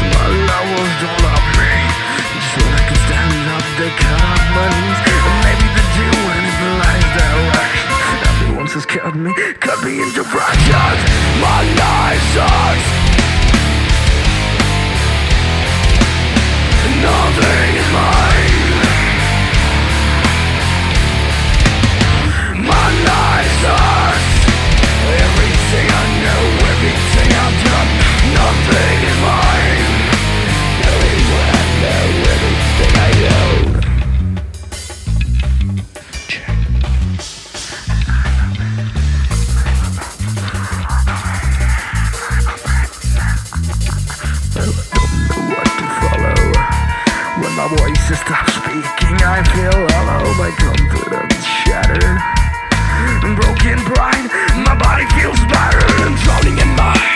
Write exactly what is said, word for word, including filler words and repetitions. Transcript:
My love was all of me, just so I could stand up the companies. And maybe the deal when it belies direction. Everyone has cut me, cut me into fractions. My life sucks. Nothing is mine. My life sucks. Everything I know, everything I've done, nothing is mine. Everything I know, everything I own. Check. I don't know what to follow. When my voice stops speaking, I feel hollow. My confidence shattered. Broken pride, my body feels battered and drowning in my